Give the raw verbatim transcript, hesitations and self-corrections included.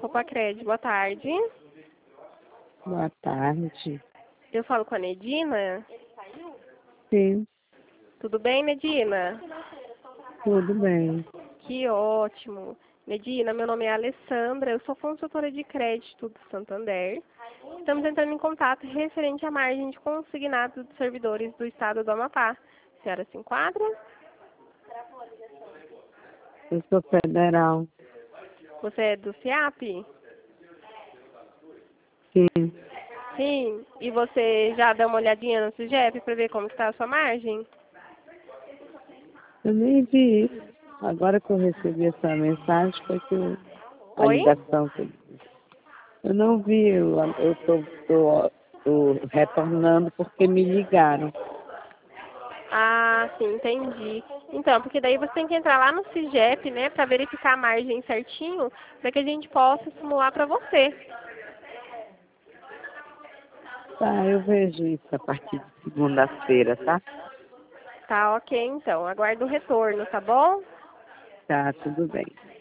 Copacred, boa tarde. Boa tarde. Eu falo com a Nedina? Sim, Tudo bem, Nedina? tudo bem. Que ótimo. Nedina, meu nome é Alessandra, eu sou consultora de crédito do Santander. Estamos entrando em contato referente à margem de consignado dos servidores do estado do Amapá. A senhora se enquadra? Eu sou federal. Você é do FIAP? Sim. Sim. E você já deu uma olhadinha no SUGEP para ver como está a sua margem? Eu nem vi isso. Agora que eu recebi essa mensagem, foi que eu, a Oi? ligação que eu, eu não vi, eu estou tô, tô, tô retornando porque me ligaram. Ah, sim, entendi. Então, porque daí você tem que entrar lá no SUGEP, né, para verificar a margem certinho, para que a gente possa simular para você. Tá, eu vejo isso a partir de segunda-feira, tá? Tá, ok, então. Aguardo o retorno, tá bom? Tá, tudo bem.